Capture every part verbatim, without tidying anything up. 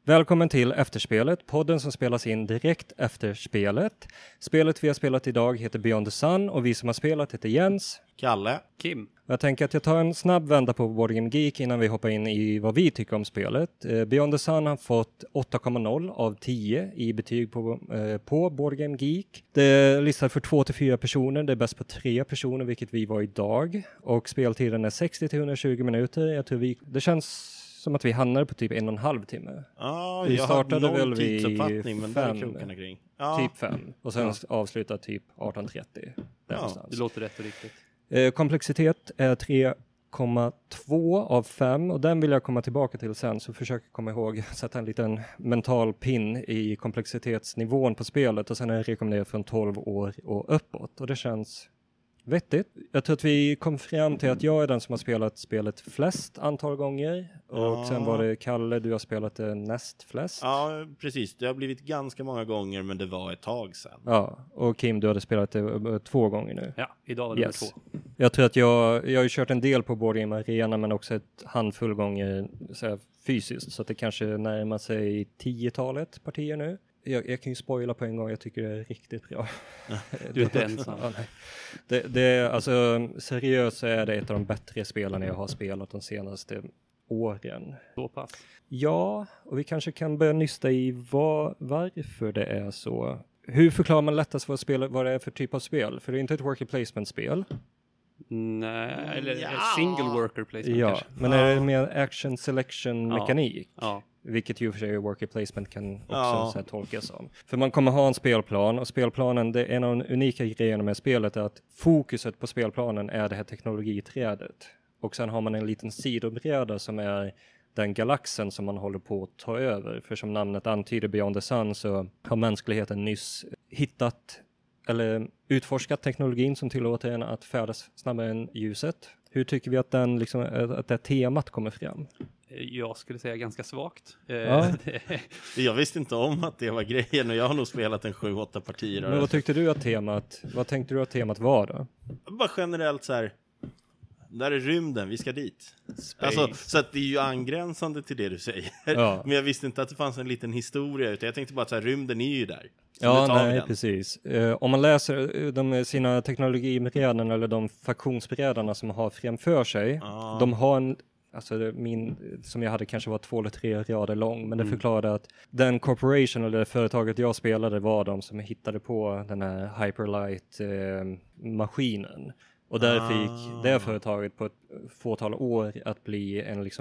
Välkommen till Efterspelet, podden som spelas in direkt efter spelet. Spelet vi har spelat idag heter Beyond the Sun och vi som har spelat heter Jens, Kalle, Kim. Jag tänker att jag tar en snabb vända på Board Game Geek innan vi hoppar in i vad vi tycker om spelet. Eh, Beyond the Sun har fått åtta komma noll av tio i betyg på, eh, på Board Game Geek. Det är listat för två till fyra personer, det är bäst på tre personer vilket vi var idag. Och speltiden är sextio till hundratjugo minuter. Jag tror vi, det känns som att vi hamnar på typ en och en halv timme. Ja, vi jag startade hade väl noll vid tidsuppfattning, men där är fem, krokarna kring. Ja. Typ fem. Och sen Ja. avslutar typ arton trettio. Ja, Det låter rätt och riktigt. Eh, komplexitet är tre komma två av fem och den vill jag komma tillbaka till sen, så försök komma ihåg sätta en liten mental pin i komplexitetsnivån på spelet och sen är det rekommenderat från tolv år och uppåt och det känns vettigt. Jag tror att vi kom fram till att jag är den som har spelat spelet flest antal gånger och Ja. sen var det Kalle, du har spelat det näst flest. Ja, precis. Det har blivit ganska många gånger, men det var ett tag sedan. Ja, och Kim, du hade spelat det uh, två gånger nu. Ja, idag var det Yes. nummer två. Jag tror att jag, jag har ju kört en del på Board Game Arena men också ett handfull gånger så här, fysiskt. Så att det kanske närmar sig tiotalet partier nu. Jag, jag kan ju spoila på en gång, jag tycker det är riktigt bra. Du är inte ensam. Ja, nej. Det, det är, alltså seriöst så är det ett av de bättre spelarna jag har spelat de senaste åren. Så pass. Ja, och vi kanske kan börja nysta i vad, varför det är så. Hur förklarar man lättast vad, spel, vad det är för typ av spel? För det är inte ett worker placement-spel. Nej, eller Ja. single worker placement Ja, kanske. men är det mer action selection Ja. mekanik? Ja. Vilket ju för sig worker placement kan också Ja. så här tolkas som. För man kommer ha en spelplan och spelplanen, det är en av de unika grejerna med spelet är att fokuset på spelplanen är det här teknologiträdet. Och sen har man en liten sidobräda som är den galaxen som man håller på att ta över. För som namnet antyder, Beyond the Sun, så har mänskligheten nyss hittat eller utforskat teknologin som tillåter en att färdas snabbare än ljuset. Hur tycker vi att, den, liksom, att det temat kommer fram? Jag skulle säga ganska svagt. Eh, Ja. det- Jag visste inte om att det var grejen och jag har nog spelat en sju åtta partier. Men vad tyckte du att temat, vad tänkte du att temat var då? Bara generellt så här, där är rymden, vi ska dit. Alltså, så att det är ju angränsande till det du säger. Ja. Men jag visste inte att det fanns en liten historia, utan jag tänkte bara att så här, rymden är ju där. Så Ja, nu tar vi nej, den. precis. Eh, om man läser eh, de, sina teknologibrädan eller de faktionsbrädarna som har framför sig, Ah. de har en, alltså det- min, som jag hade kanske var två eller tre rader lång, men det förklarade att den corporation eller det företaget jag spelade var de som hittade på den här Hyperlight-maskinen. Och därför Ah. gick det företaget på ett fåtal år att bli en liksom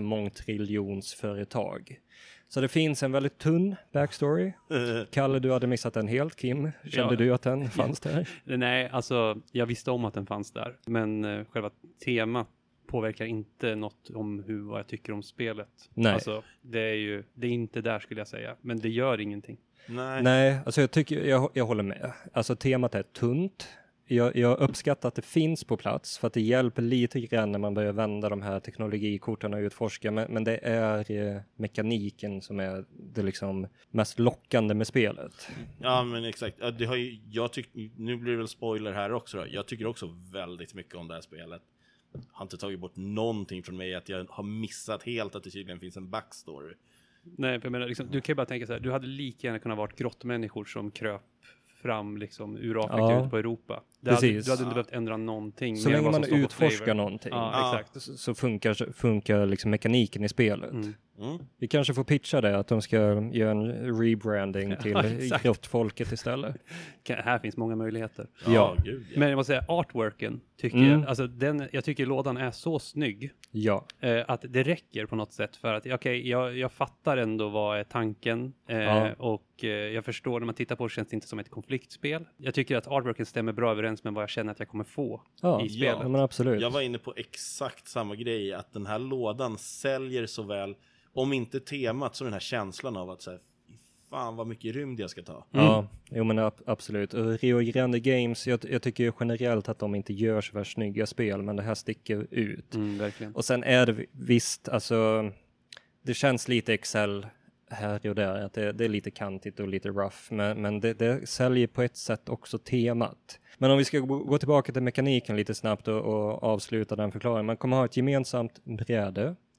mångtriljonsföretag. Så det finns en väldigt tunn backstory. Kalle, du hade missat den helt. Kim, kände Ja. du att den fanns där? Nej, alltså jag visste om att den fanns där. Men eh, själva temat påverkar inte något om hur, vad jag tycker om spelet. Nej. Alltså, det är ju det är inte där skulle jag säga. Men det gör ingenting. Nej. Nej, alltså jag tycker, jag, jag håller med. Alltså temat är tunt. Jag, jag uppskattar att det finns på plats för att det hjälper lite grann när man börjar vända de här teknologikorten och utforska. Men, men det är eh, mekaniken som är det liksom mest lockande med spelet. Ja, men exakt. Ja, det har ju, jag tyck, nu blir det väl spoiler här också då. Jag tycker också väldigt mycket om det här spelet. Har inte tagit bort någonting från mig att jag har missat helt att det tydligen finns en backstory. Nej, för jag menar, liksom, du kan ju bara tänka så här. Du hade lika gärna kunnat vara grottmänniskor som kröp fram liksom ur Afrika Ja. ut på Europa. Det hade, Precis. du hade inte behövt ändra någonting. Så mer än länge vad som man står på utforskar flavor. någonting Ja, Ja. exakt. så, så funkar, funkar liksom mekaniken i spelet. Mm. Mm. Vi kanske får pitcha det, att de ska göra en rebranding till Ja, exakt. grottfolket istället. Kan, här finns många möjligheter. Ja, Ja. gud. Ja. Men jag måste säga, artworken tycker Mm. jag, alltså den, jag tycker lådan är så snygg Ja, eh, att det räcker på något sätt för att, okej, jag, jag fattar ändå vad är tanken eh, Ja. och eh, jag förstår när man tittar på det känns det inte som ett konfliktspel. Jag tycker att artworken stämmer bra överens med vad jag känner att jag kommer få ja, i spelet. ja men absolut. Jag var inne på exakt samma grej, att den här lådan säljer så väl, om inte temat, så den här känslan av att så här, fy fan vad mycket rymd jag ska ta. Ja, jo men ab- absolut. Och Rio Grande Games, jag, jag tycker ju generellt att de inte gör så värst snygga spel, men det här sticker ut. Mm, verkligen. Och sen är det visst, alltså, det känns lite Excel här och där, att det, det är lite kantigt och lite rough, men, men det, det säljer på ett sätt också temat. Men om vi ska gå, gå tillbaka till mekaniken lite snabbt och, och avsluta den förklaringen, man kommer ha ett gemensamt bräde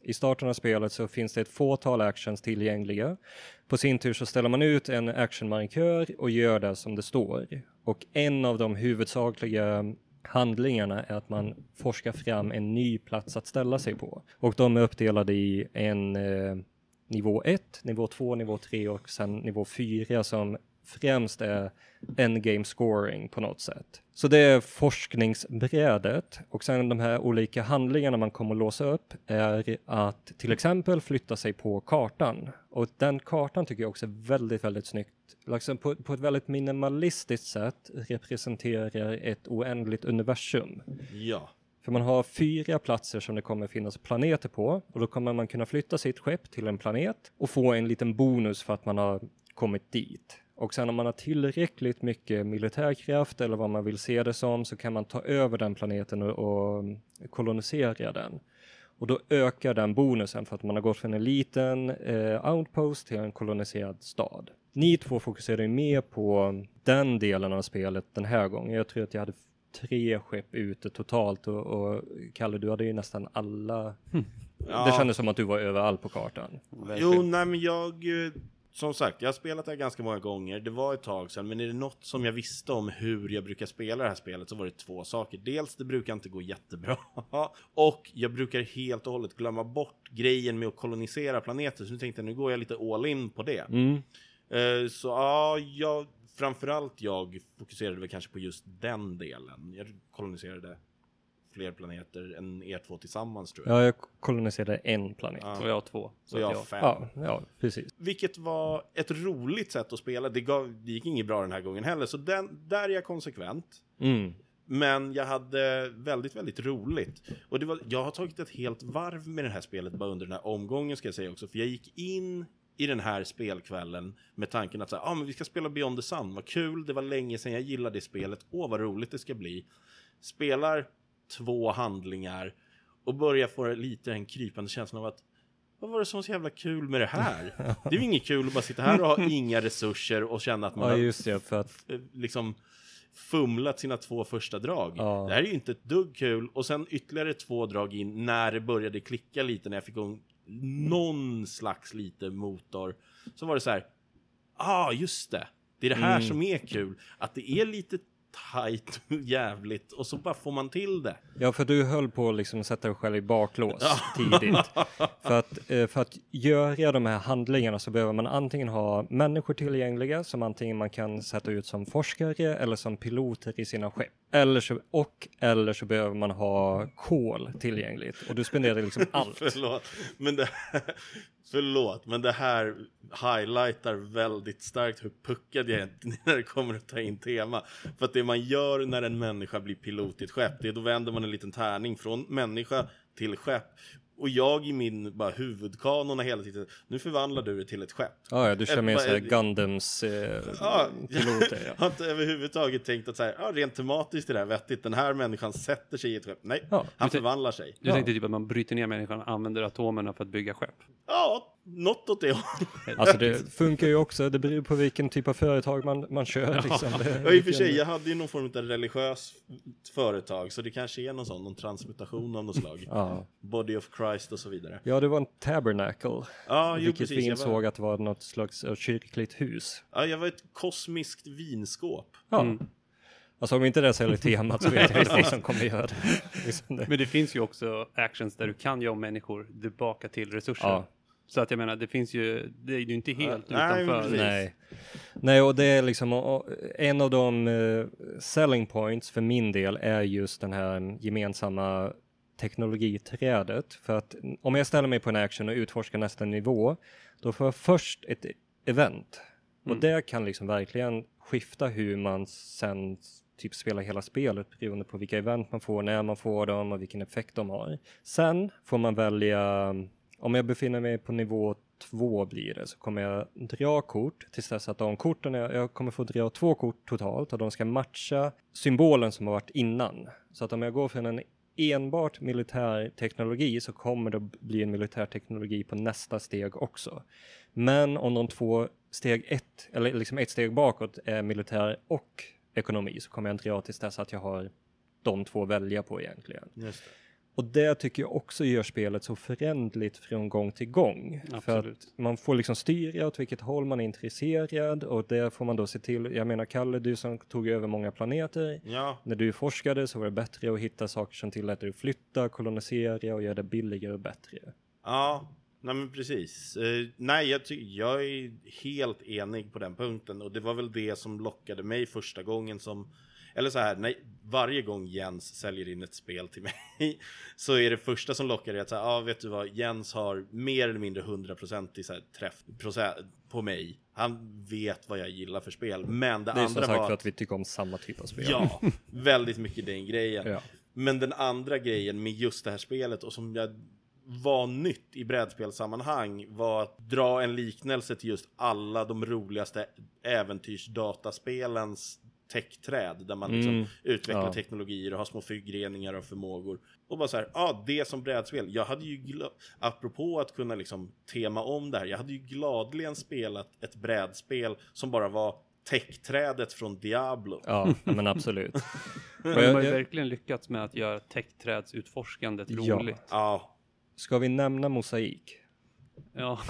I starten av spelet så finns det ett fåtal actions tillgängliga. På sin tur så ställer man ut en actionmarkör och gör det som det står. Och en av de huvudsakliga handlingarna är att man forskar fram en ny plats att ställa sig på. Och de är uppdelade i en eh, nivå ett, nivå två, nivå tre och sen nivå fyra som främst är endgame scoring på något sätt. Så det är forskningsbrädet och sen de här olika handlingarna man kommer att låsa upp är att till exempel flytta sig på kartan. Och den kartan tycker jag också är väldigt, väldigt snyggt. Liksom på, på ett väldigt minimalistiskt sätt representerar ett oändligt universum. Ja. För man har fyra platser som det kommer finnas planeter på och då kommer man kunna flytta sitt skepp till en planet och få en liten bonus för att man har kommit dit. Och sen om man har tillräckligt mycket militärkraft eller vad man vill se det som så kan man ta över den planeten och, och kolonisera den. Och då ökar den bonusen för att man har gått från en liten eh, outpost till en koloniserad stad. Ni två fokuserar ju mer på den delen av spelet den här gången. Jag tror att jag hade tre skepp ute totalt och, och Kalle, du hade ju nästan alla. Ja. Det kändes som att du var överallt på kartan. Jo, nej men jag... Som sagt, jag har spelat det här ganska många gånger. Det var ett tag sedan, men är det något som jag visste om hur jag brukar spela det här spelet så var det två saker. Dels, det brukar inte gå jättebra. Och jag brukar helt och hållet glömma bort grejen med att kolonisera planeter. Så nu tänkte jag, nu går jag lite all in på det. Mm. Uh, så ja, jag, framförallt jag fokuserade väl kanske på just den delen. Jag koloniserade fler planeter än er två tillsammans, tror jag. Ja, jag koloniserade en planet. Ja. Och jag har två. Så jag har fem. Ja, ja, precis. Vilket var ett roligt sätt att spela. Det, gav, det gick inget bra den här gången heller. Så den, där är jag konsekvent. Mm. Men jag hade väldigt, väldigt roligt. Och det var, jag har tagit ett helt varv med det här spelet bara under den här omgången, ska jag säga också. För jag gick in i den här spelkvällen med tanken att så här, ah, men vi ska spela Beyond the Sun. Vad kul, det var länge sedan jag gillade det spelet. Åh, vad roligt det ska bli. Spelar två handlingar och börjar få lite en krypande känslan av att vad var det som var så jävla kul med det här? Det är ju inget kul att bara sitta här och ha inga resurser och känna att man Ja, har just det, för att liksom fumlat sina två första drag. Ja. Det här är ju inte ett dugg kul. Och sen ytterligare två drag in när det började klicka lite, när jag fick igång någon slags lite motor. Så var det så här, ah, just det. Det är det här Mm. som är kul. Att det är lite tajt jävligt och så bara får man till det. Ja, för du höll på att liksom sätta dig själv i baklås tidigt. För att, eh, för att göra de här handlingarna så behöver man antingen ha människor tillgängliga som antingen man kan sätta ut som forskare eller som piloter i sina skepp. Eller så, och eller så behöver man ha kol tillgängligt. Och du spenderar liksom allt. Förlåt, men det här, förlåt, men det här highlightar väldigt starkt hur puckad jag är när det kommer att ta in tema. För att det man gör när en människa blir pilot i ett skepp, det är då vänder man en liten tärning från människa till skepp. Och jag i min bara huvudkanon hela tiden, nu förvandlar du det till ett skepp. Ja, ja, du kör med Ett- så här Gundams eh, Ja, piloter. jag Ja. har inte överhuvudtaget tänkt att så här, ja, rent tematiskt är det här vettigt. Den här människan sätter sig i ett skepp. Nej, Ja, han du tän- förvandlar sig. Du Ja. tänkte typ att man bryter ner människan och använder atomerna för att bygga skepp. Ja, något åt det hållet. Alltså det funkar ju också, det beror på vilken typ av företag man, man kör. Liksom. Det, Ja, i och för sig, jag hade ju någon form av religiös företag, så det kanske är någon sån, någon transmutation av något slag. Ja. Body of Christ och så vidare. Ja, det var en tabernacle. Ja, jo, vilket precis. vi Jag insåg var, att det var något slags uh, kyrkligt hus. ja, jag var ett kosmiskt vinskåp. Ja. Mm. Alltså om inte det säljer temat så vet jag inte vad som kommer göra det. Liksom det. Men det finns ju också actions där du kan göra om människor tillbaka till resurser. Ja. Så att jag menar, det finns ju, det är ju inte helt Ja, nej, men utanför. precis. Nej. Nej, och det är liksom och, och, en av de uh, selling points för min del är just den här gemensamma teknologiträdet. För att om jag ställer mig på en action och utforskar nästa nivå, då får jag först ett event. Och Mm. det kan liksom verkligen skifta hur man sen typ spelar hela spelet beroende på vilka event man får, när man får dem och vilken effekt de har. Sen får man välja, om jag befinner mig på nivå två blir det, så kommer jag dra kort tills dess att de korten, jag, jag kommer få dra två kort totalt och de ska matcha symbolen som har varit innan. Så att om jag går från en enbart militär teknologi så kommer det bli en militär teknologi på nästa steg också. Men om de två steg ett, eller liksom ett steg bakåt är militär och ekonomi, så kommer jag inte dra tills dess att jag har de två välja på egentligen. Just Och det tycker jag också gör spelet så förändligt från gång till gång. Absolut. För att man får liksom styra åt vilket håll man är intresserad. Och det får man då se till. Jag menar, Kalle, du som tog över många planeter. Ja. När du forskade så var det bättre att hitta saker som tillät dig att flytta, kolonisera och göra det billigare och bättre. Ja, nej men precis. Uh, nej, jag, ty- jag är helt enig på den punkten. Och det var väl det som lockade mig första gången som... Eller så här, nej, varje gång Jens säljer in ett spel till mig så är det första som lockar det att säga, ah, vet du vad, Jens har mer eller mindre hundra procent i så här träff procent på mig. Han vet vad jag gillar för spel. Men det, det är andra som sagt var för att vi tycker om samma typ av spel. Ja, väldigt mycket den grejen. Ja. Men den andra grejen med just det här spelet och som jag var nytt i brädspelsammanhang var att dra en liknelse till just alla de roligaste äventyrsdataspelens techträd där man liksom Mm. utvecklar Ja. teknologier och har små förgreningar och förmågor. Och bara så här, ja, ah, det som brädspel. Jag hade ju, gla- apropå att kunna liksom tema om det här, jag hade ju gladeligen spelat ett brädspel som bara var techträdet från Diablo. Ja, men absolut. De Och har jag, ju jag, verkligen lyckats med att göra techträdsutforskandet Ja. roligt. Ja, ska vi nämna mosaik? Ja.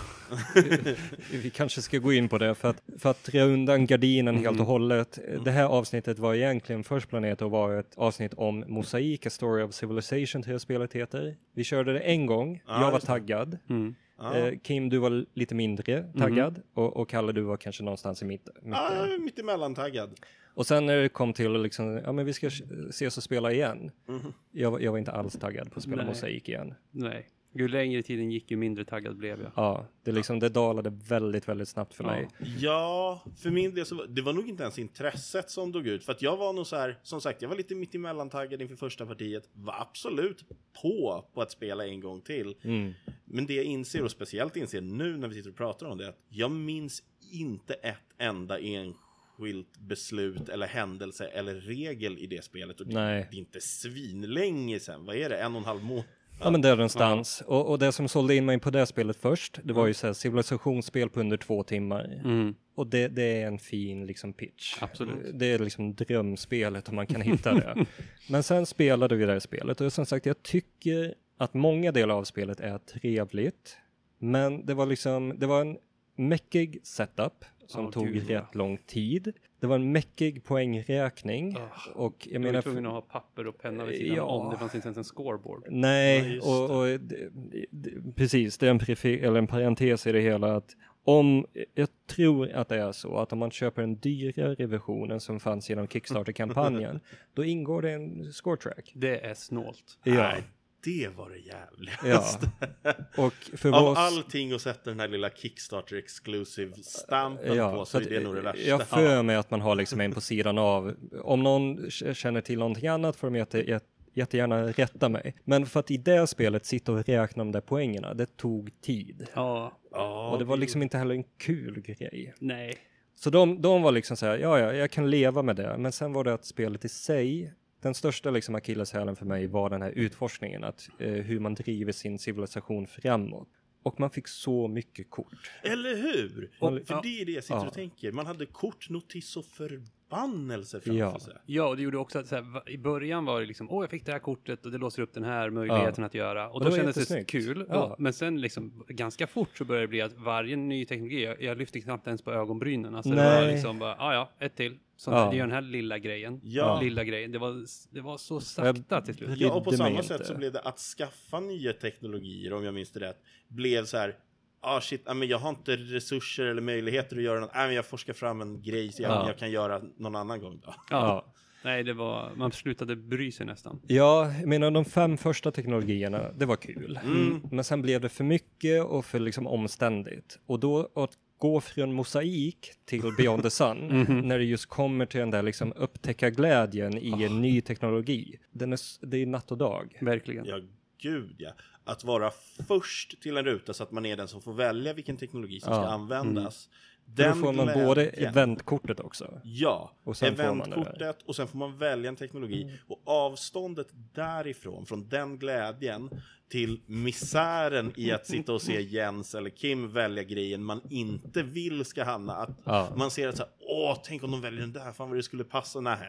Vi kanske ska gå in på det för att, för att dra undan gardinen Mm. helt och hållet. Det här avsnittet var egentligen först planerat att vara ett avsnitt om Mosaik, A Story of Civilization till spelet heter. Vi körde det en gång, Ja, jag var just det. taggad. Mm. ja. Eh, Kim, du var lite mindre taggad. Och, och Kalle, du var kanske någonstans i mitt, mitten. ja, jag är mitt emellan taggad. Och sen när det kom till liksom, ja men vi ska ses och spela igen. Mhm. Jag, var- jag var inte alls taggad på att spela Nej. Mosaik igen. Nej. Ju längre tiden gick, ju mindre taggad blev jag. Ja, det, liksom, det dalade väldigt, väldigt snabbt för Ja. mig. Ja, för min del så var, det var nog inte ens intresset som dog ut. För att jag var nog så här, som sagt, jag var lite mitt emellan taggad inför första partiet. Var absolut på på att spela en gång till. Mm. Men det jag inser, och speciellt inser nu när vi sitter och pratar om det, är att jag minns inte ett enda enskilt beslut eller händelse eller regel i det spelet. Och det, Nej. det är inte svinlänge sedan. Vad är det? En och en halv månad? Ja, men där någonstans. Och, och det som sålde in mig på det spelet först, det var ju så här civilisationsspel på under två timmar. Mm. Och det, det är en fin liksom pitch. Absolut. Det är liksom drömspelet om man kan hitta det. Men sen spelade vi det här spelet och som sagt, jag tycker att många delar av spelet är trevligt. Men det var liksom, det var en mäckig setup som Åh, tog gud, rätt ja. lång tid. Det var en mäckig poängräkning. Oh, och jag jag var menar, tvungen att ha papper och penna vid sidan Ja. om. Det fanns inte ens en scoreboard. Ja, nej, just och, och det, det, precis, det är en, prefi, eller en parentes i det hela att om, jag tror att det är så att om man köper en dyrare versionen som fanns genom Kickstarter-kampanjen, då ingår det en score track. Det är snålt. Ja, Nej, det var det jävligaste. ja. Och för Av oss, allting att sätta den här lilla Kickstarter exclusive stampen ja, på, så så är att, det nog det värsta. jag för mig att man har liksom en på sidan av. Om någon k- känner till någonting annat får de jätte, jätte, jättegärna rätta mig. Men för att i det spelet sitta och räkna de där poängerna, det tog tid. Ja. Ja, Och det var liksom inte heller en kul grej. Nej. Så de, de var liksom så här, ja, ja, jag kan leva med det. Men sen var det att spelet i sig, den största liksom akilleshälen för mig var den här utforskningen. Att, eh, hur man driver sin civilisation framåt. Och man fick så mycket kort. Eller hur? Och- för ja. det är det jag sitter Ja. och tänker. Man hade kort, notis och förbannelse framför Ja. sig. Ja, och det gjorde också att så här, va- i början var det liksom, åh jag fick det här kortet och det låser upp den här möjligheten att göra. Och det då var kändes det jättesnyggt. kul. Ja. Och, men sen liksom, ganska fort så började det bli att varje ny teknologi, jag, jag lyfte knappt ens på ögonbrynen. Alltså det Nej. var liksom bara, ja ja, ett till. Så Ja. det gör den här lilla grejen. Ja. Lilla grejen. Det var, det var så sakta till slut. Ja, och på Brydde mig samma inte. sätt så blev det att skaffa nya teknologier, om jag minns det rätt, blev så här, ah shit, ah, men jag har inte resurser eller möjligheter att göra något. Ah, men jag forskar fram en grej så jag, Ja. jag kan göra någon annan gång då. Ja. Ja. Nej, det var, man slutade bry sig nästan. Ja, jag menar de fem första teknologierna, det var kul. Mm. Men sen blev det för mycket och för liksom omständigt. Och då att gå från mosaik till Beyond the Sun, när det just kommer till den där liksom upptäcka glädjen i en ny teknologi. Den är, s- det är natt och dag. Verkligen. Ja, gud ja. Att vara först till en ruta så att man är den som får välja vilken teknologi som Ja. ska användas. För Den då får man glädjen- både eventkortet också. Ja, Och sen får man det eventkortet och sen får man välja en teknologi. Mm. Och avståndet därifrån, från den glädjen till misären i att sitta och se Jens eller Kim välja grejen man inte vill ska hamna. Att Ja. man ser att så här, åh, tänk om de väljer den där, fan vad det skulle passa. Nej.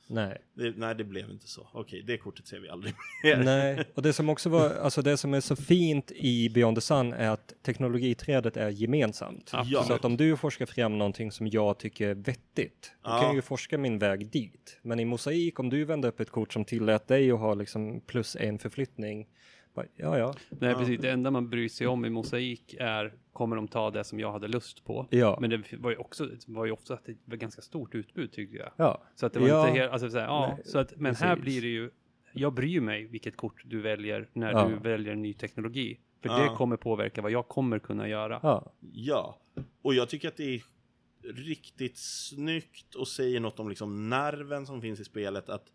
Nej. Det, nej, det blev inte så. Okej, det kortet ser vi aldrig mer. Nej, och det som också var, alltså det som är så fint i Beyond the Sun är att teknologiträdet är gemensamt. Ja. Så att om du forskar fram någonting som jag tycker är vettigt, då Ja. kan jag ju forska min väg dit. Men i Mosaik, om du vänder upp ett kort som tillät dig att ha liksom plus en förflyttning, bara, ja ja. Nej, Ja. precis. Det enda man bryr sig om i Mosaik är, kommer de ta det som jag hade lust på? Ja. Men det var ju också, det var ju också att det var ganska stort utbud, tycker jag. Ja. Så att det var Ja. inte helt, alltså så här, ja, Nej, så att, men här precis. blir det ju, jag bryr mig vilket kort du väljer när Ja. du väljer ny teknologi. För Ja. det kommer påverka vad jag kommer kunna göra. Ja. Ja, och jag tycker att det är riktigt snyggt och säger något om liksom nerven som finns i spelet, att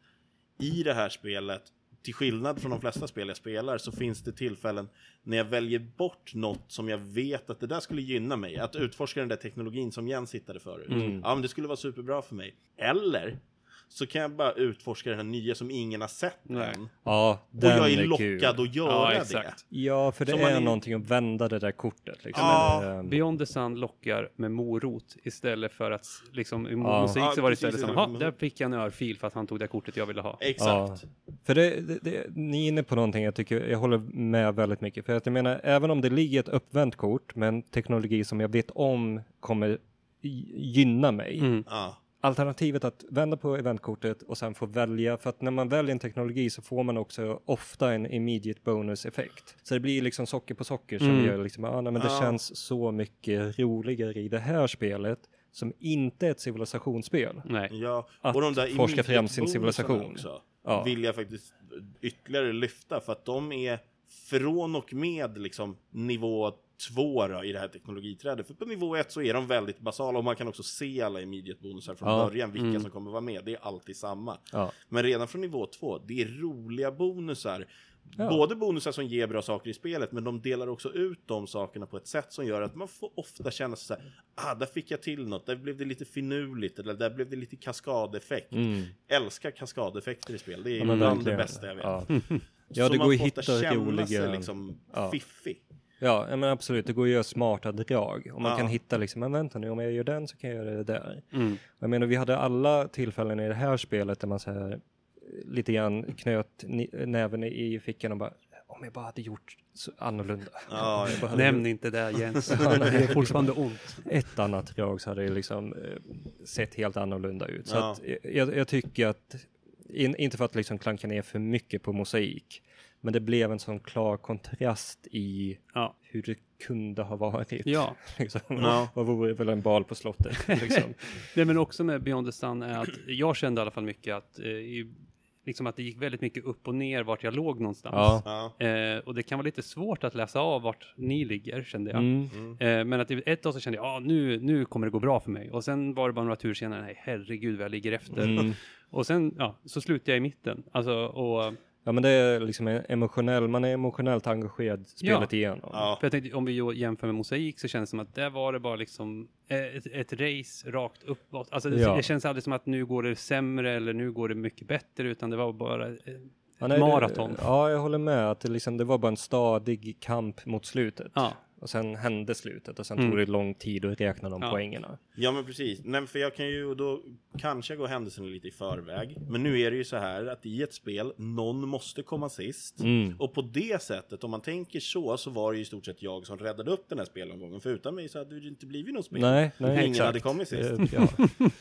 i det här spelet, till skillnad från de flesta spel jag spelar, så finns det tillfällen när jag väljer bort något som jag vet att det där skulle gynna mig, att utforska den där teknologin som Jens hittade förut. Mm. Ja, men det skulle vara superbra för mig. Eller så kan jag bara utforska den här nya som ingen har sett Nej. än. Ja, Och den jag är är lockad kul. att göra Ja, det. exakt. Ja, för det Som är man är- någonting att vända det där kortet. Liksom. Ja. Men, ehm, Beyond the Sun lockar med morot istället för att liksom i Ja. Mosaik Ja, så var det precis, istället som, det- ja, där fick jag en örfil för att han tog det kortet jag ville ha. Exakt. För det, det, det, ni är inne på någonting jag tycker, jag håller med väldigt mycket. För att jag menar, även om det ligger ett uppvänt kort med en teknologi som jag vet om kommer y- gynna mig. Mm. Ja. Alternativet att vända på eventkortet och sen få välja, för att när man väljer en teknologi så får man också ofta en immediate bonus effekt. Så det blir liksom socker på socker som Mm. gör liksom, ah, nej, men det Ja. känns så mycket roligare i det här spelet som inte är ett civilisationsspel. Nej. Ja, Att och de där forska fram sin immediate-bonusarna civilisation. också Ja. vill jag faktiskt ytterligare lyfta, för att de är från och med liksom nivå två då, i det här teknologiträdet. För på nivå ett så är de väldigt basala och man kan också se alla immediate-bonusar från Ja. början, vilka Mm. som kommer vara med. Det är alltid samma. Ja. Men redan från nivå två, det är roliga bonusar. Ja. Både bonusar som ger bra saker i spelet, men de delar också ut de sakerna på ett sätt som gör att man får ofta känna sig så här, ah, där fick jag till något, där blev det lite finurligt, eller där blev det lite kaskadeffekt. Mm. Älskar kaskadeffekter i spel, det är Ja, men bland det verkligen. bästa jag vet. Ja. Så Ja, det man går ju får ofta hitta känna roliga- sig liksom Ja. fiffig. Ja, ja, men absolut. Det går ju att göra smarta drag. Och man Ja. kan hitta liksom, men vänta nu, om jag gör den så kan jag göra det där. Mm. Och jag menar, vi hade alla tillfällen i det här spelet där man så här, lite grann knöt ni- näven i fickan och bara, om jag bara hade gjort så annorlunda. Ja, Jag bara hade Nämn gjort inte det, Jens. Ja, nej, Det är fortfarande ont. ett annat drag så hade det liksom eh, sett helt annorlunda ut. Så Ja. att, eh, jag, jag tycker att, in, inte för att liksom klanka ner för mycket på Mosaik, men det blev en sån klar kontrast i Ja. hur det kunde ha varit. Ja. Liksom. Ja. Vad vore väl en bal på slottet? Liksom. Nej, men också med Beyond the Sun är att jag kände i alla fall mycket att, eh, i, liksom att det gick väldigt mycket upp och ner vart jag låg någonstans. Ja. Ja. Eh, och det kan vara lite svårt att läsa av vart ni ligger, kände jag. Mm. Eh, men att i ett tag så kände jag, ja, nu, nu kommer det gå bra för mig. Och sen var det bara några turer senare, nej, herregud vad jag ligger efter. Mm. Och sen, ja, så slutade jag i mitten. Alltså, och, Ja, men det är liksom en emotionell, man är emotionellt engagerad spelet igenom. Ja. för jag tänkte, om vi ju jämför med Mosaik så känns det som att där var det bara liksom eh, ett, ett race rakt uppåt. Alltså det, Ja. det känns aldrig som att nu går det sämre eller nu går det mycket bättre, utan det var bara eh, Ja, ett nej, det- maraton. Ja, jag håller med. Att det, liksom, det var bara en stadig kamp mot slutet. Ja. Och sen hände slutet och sen Mm. tog det lång tid att räkna de Ja. poängerna. Ja, men precis. Nej, för jag kan ju, och då kanske gå händelserna lite i förväg. Men nu är det ju så här att i ett spel, någon måste komma sist. Mm. Och på det sättet, om man tänker så, så var det ju i stort sett jag som räddade upp den här spelomgången. För utan mig så hade det inte blivit något spel. Nej, nej, Ingen exakt. hade kommit sist. Eh, Ja.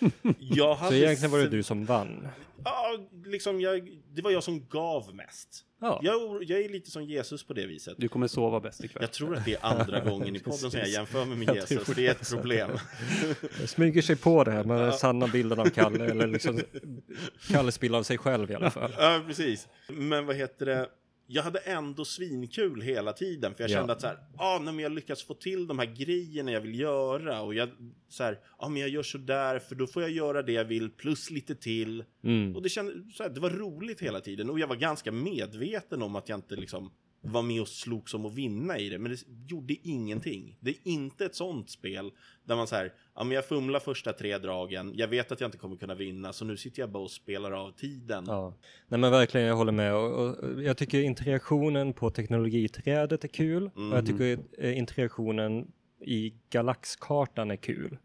Jag Så hade egentligen var det s- du som vann. Ja, liksom jag, det var jag som gav mest. Ja. Jag, jag är lite som Jesus på det viset. Du kommer sova bäst ikväll. Jag tror att det är andra gången i podden som jag jämför med min Jag Jesus. tror Det är det. ett problem. Det smyger sig på det här med den sanna bilden av Kalle. Eller liksom Kalles bild av sig själv i alla fall. Ja, precis. Men vad heter det? Jag hade ändå svinkul hela tiden. För jag Ja. kände att så här, ah, nej, men jag lyckas få till de här grejerna jag vill göra. Och jag, så här, ah, men jag gör så där för då får jag göra det jag vill plus lite till. Mm. Och det, kände, så här, det var roligt hela tiden. Och jag var ganska medveten om att jag inte liksom var med och slogs om att vinna i det. Men det gjorde ingenting. Det är inte ett sånt spel där man så här, ja, men jag fumlar första tre dragen. Jag vet att jag inte kommer kunna vinna. Så nu sitter jag bara och spelar av tiden. Ja. Nej, men verkligen, jag håller med. Och, och jag tycker interaktionen på teknologiträdet är kul. Mm. Och jag tycker eh, interaktionen i galaxkartan är kul.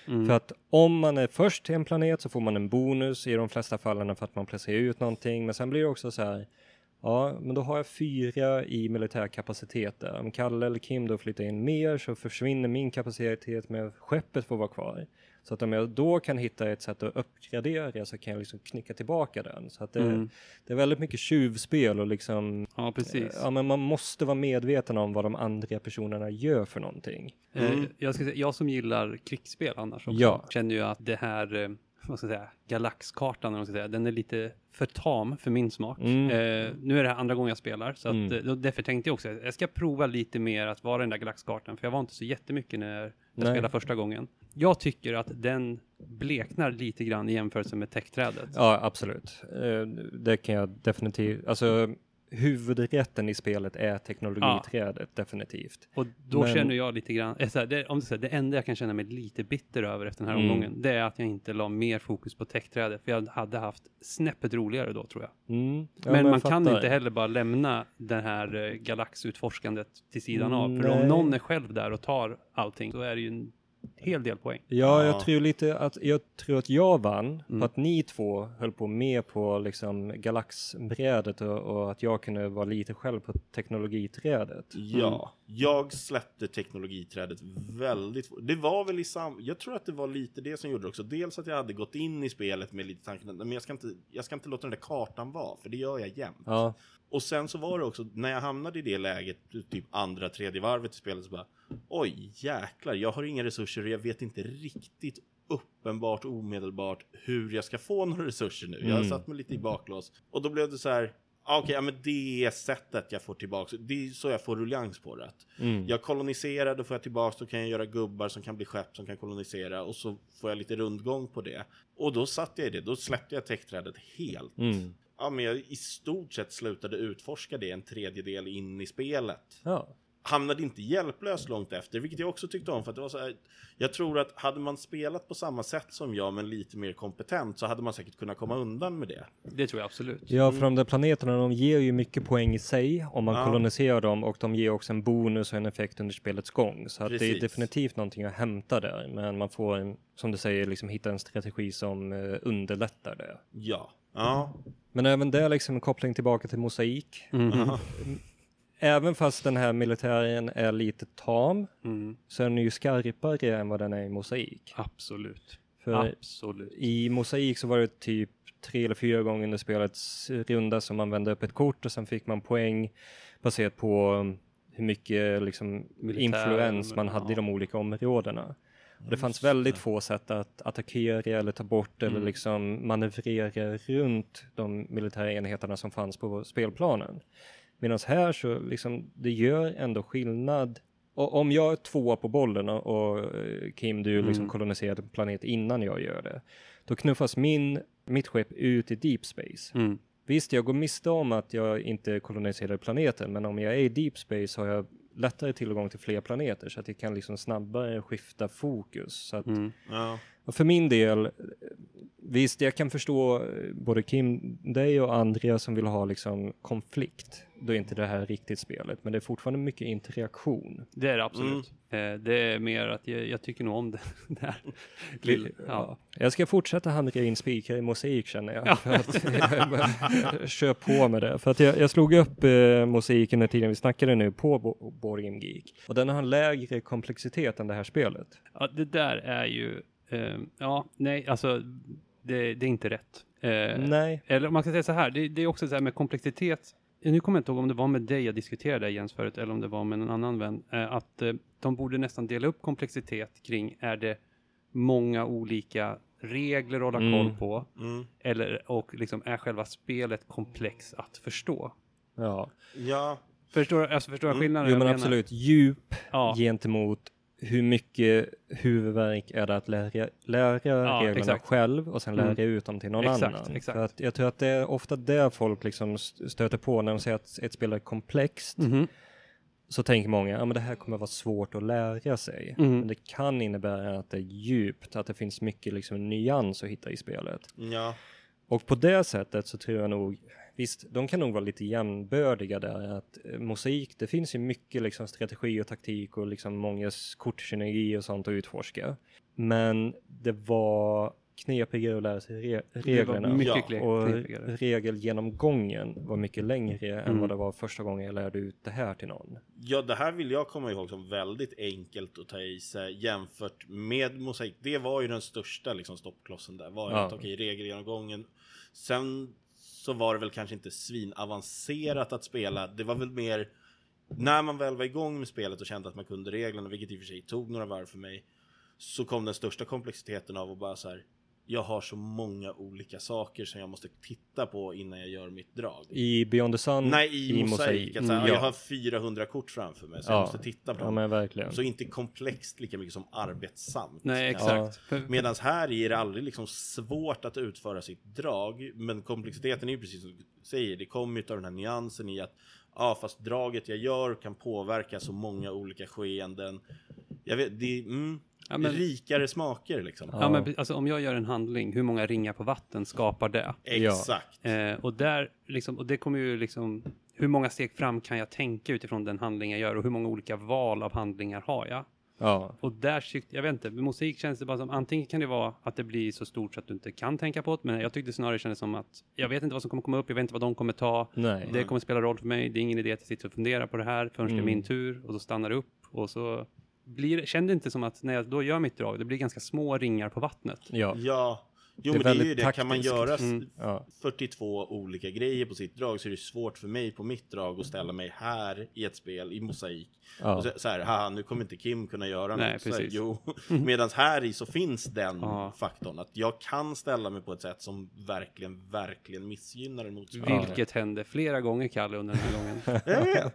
Mm. För att om man är först till en planet så får man en bonus i de flesta fallen för att man placerar ut någonting. Men sen blir det också så här, ja, men då har jag fyra i militär kapacitet där. Om Kalle eller Kim då flyttar in mer så försvinner min kapacitet med skeppet får vara kvar. Så att om jag då kan hitta ett sätt att uppgradera så kan jag liksom knicka tillbaka den. Så att det, Mm. det är väldigt mycket tjuvspel och liksom... Ja, precis. Ja, men man måste vara medveten om vad de andra personerna gör för någonting. Eh, Mm. Jag, ska säga, jag som gillar krigsspel annars också, Ja. känner ju att det här, eh, vad ska jag säga, galaxkartan, eller vad ska jag säga, den är lite för tam för min smak. Mm. Eh, nu är det här andra gången jag spelar, så att, Mm. eh, då- därför tänkte jag också att jag ska prova lite mer att vara den där galaxkartan, för jag var inte så jättemycket när jag Nej. spelade första gången. Jag tycker att den bleknar lite grann i jämförelse med techträdet. Ja, absolut. Eh, Det kan jag definitivt... Alltså, huvudrätten i spelet är teknologiträdet, definitivt. Och då Men- känner jag lite grann, eh, så här, det, om det, så här, det enda jag kan känna mig lite bitter över efter den här Mm. omgången, det är att jag inte la mer fokus på techträdet, för jag hade haft snäppet roligare då, tror jag. Mm. Ja, men man jag kan fattar. inte heller bara lämna det här eh, galaxutforskandet till sidan av, för Nej. om någon är själv där och tar allting, då är det ju en hel del poäng. Ja, Ja. jag tror lite att jag tror att jag vann Mm. på att ni två höll på mer på liksom galaxbrädet och, och att jag kunde vara lite själv på teknologiträdet. Ja, jag släppte teknologiträdet väldigt fort. Det var väl i sam... Jag tror att det var lite det som gjorde det också. Dels att jag hade gått in i spelet med lite tanken, men jag ska inte, jag ska inte låta den där kartan vara, för det gör jag jämt. Ja, Och sen så var det också, när jag hamnade i det läget, typ andra, tredje varvet i spelet, så bara, oj jäklar, jag har inga resurser och jag vet inte riktigt uppenbart, omedelbart hur jag ska få några resurser nu. Jag har Mm. satt mig lite i baklås. Och då blev det så här, ah, okej, ja, men det är sättet jag får tillbaka. Det är så jag får ruljans på det. mm. Jag koloniserar, då får jag tillbaka, då kan jag göra gubbar som kan bli skepp som kan kolonisera, och så får jag lite rundgång på det. Och då satt jag i det, då släppte jag techträdet helt. Mm. Ja, men jag i stort sett slutade utforska det en tredjedel in i spelet. Ja. Hamnade inte hjälplöst långt efter, vilket jag också tyckte om, för att det var så här, jag tror att hade man spelat på samma sätt som jag, men lite mer kompetent, så hade man säkert kunnat komma undan med det. Det tror jag absolut. Ja, för de där planeterna, de ger ju mycket poäng i sig om man Ja. koloniserar dem, och de ger också en bonus och en effekt under spelets gång. Så att det är Precis. definitivt någonting att hämta där, men man får, en, som du säger, liksom hitta en strategi som eh, underlättar det. Ja. Ja. Men även där liksom en koppling tillbaka till mosaik. Mhm. Ja. Även fast den här militären är lite tam, Mm. så är den ju skarpare än vad den är i mosaik. Absolut. För Absolut. i mosaik så var det typ tre eller fyra gånger under spelets runda som man vände upp ett kort och sen fick man poäng baserat på um, hur mycket liksom Militär, influens man ja. hade i de olika områdena. Och det fanns väldigt få sätt att attackera eller ta bort eller Mm. liksom manövrera runt de militära enheterna som fanns på spelplanen. Medan här så liksom, det gör ändå skillnad. Och om jag är tvåa på bollen och, och eh, Kim, du liksom Mm. koloniserade en planet innan jag gör det, då knuffas min, mitt skepp ut i deep space. Mm. Visst, jag går miste om att jag inte koloniserade planeten, men om jag är i deep space har jag lättare tillgång till fler planeter så att jag kan liksom snabbare skifta fokus. Så att, Mm. Ja. och för min del, visst, jag kan förstå både Kim, dig och andra som vill ha liksom konflikt. Då är inte det här riktigt spelet, men det är fortfarande mycket interaktion. Det är det absolut. Eh, det är mer att jag, jag tycker nog om det där. Lill- ja. Jag ska fortsätta hamra in spikar i mosaik, känner jag. Ja. För att jag bara kör på med det. För att jag, jag slog upp eh, mosaik under tiden vi snackade nu på Bo- Board Game Geek. Och den har en lägre komplexitet än det här spelet. Ja, det där är ju... Eh, ja, nej, alltså det, det är inte rätt. Eh, Nej. Eller om man ska säga så här, det, det är också så här med komplexitet. Nu kommer jag inte ihåg om det var med dig jag diskuterade Jens förut, eller om det var med en annan vän. Eh, att eh, de borde nästan dela upp komplexitet kring, är det många olika regler att hålla Mm. koll på? Mm. Eller, och liksom, är själva spelet komplex att förstå? Ja. Ja. Förstår, alltså, förstår jag Mm. skillnaden? Jo, jag men menar? absolut. Djup Ja. gentemot hur mycket huvudvärk är det att lära, lära reglerna exakt. själv och sen lära Mm. ut dem till någon Exakt, annan. exakt. För att jag tror att det är ofta där folk liksom st- stöter på när de säger att ett spel är komplext. Mhm. Så tänker många, ja men det här kommer vara svårt att lära sig. Mm. Men det kan innebära att det är djupt, att det finns mycket liksom nyans att hitta i spelet. Ja. Och på det sättet så tror jag nog, visst, de kan nog vara lite jämnbördiga där. Att eh, mosaik, det finns ju mycket liksom strategi och taktik och liksom många kortsynergi och sånt att utforska. Men det var knepigare att lära sig re- reglerna. Det mycket Ja, och knepigare. regelgenomgången var mycket längre Mm. än vad det var första gången jag lärde ut det här till någon. Ja, det här vill jag komma ihåg som väldigt enkelt att ta i sig jämfört med mosaik. Det var ju den största liksom, stoppklossen där. Var ju Ja. att okej, regelgenomgången. Sen så var det väl kanske inte svinavancerat att spela. Det var väl mer när man väl var igång med spelet och kände att man kunde reglerna, vilket i och för sig tog några varv för mig, så kom den största komplexiteten av att bara så här, jag har så många olika saker som jag måste titta på innan jag gör mitt drag. I Beyond the Sun, Nej, i, i mosaik. mosaik. Att, så här, Mm, Jag ja. har fyrahundra kort framför mig, så Ja. jag måste titta på Ja, dem. men verkligen. Så inte komplext lika mycket som arbetsamt. Nej, Ja. exakt. För- Medan här är det aldrig liksom svårt att utföra sitt drag, men komplexiteten är ju precis som du säger, det kommer ju av den här nyansen i att ja, fast draget jag gör kan påverka så många olika skeenden. Jag vet, det är mm, Ja, men- rikare smaker liksom. Ja, men alltså, om jag gör en handling, hur många ringar på vatten skapar det? Exakt. Eh, och, där, liksom, och det kommer ju liksom, hur många steg fram kan jag tänka utifrån den handling jag gör och hur många olika val av handlingar har jag? Ja. Och där tyckte, jag vet inte, med musik känns det bara som, antingen kan det vara att det blir så stort så att du inte kan tänka på det, men jag tyckte snarare kändes som att jag vet inte vad som kommer komma upp, jag vet inte vad de kommer ta, Nej. det kommer spela roll för mig, det är ingen idé att jag sitter och funderar på det här förrän det är Mm. min tur, och så stannar det upp och så blir det, kände inte som att när jag då gör mitt drag, det blir ganska små ringar på vattnet. Ja. Ja, jo Det är men det är ju väldigt det. Kan man taktiskt. göra Mm. Ja. fyrtiotvå olika grejer på sitt drag så är det svårt för mig på mitt drag att ställa mig här i ett spel i mosaik. Ja. Och så, så här, haha, nu kommer inte Kim kunna göra Nej, något. Så här, precis. jo, medan här i så finns den Ja. faktorn att jag kan ställa mig på ett sätt som verkligen, verkligen missgynnar en motståndare. Vilket hände flera gånger, Kalle, under den här gången. Jag vet.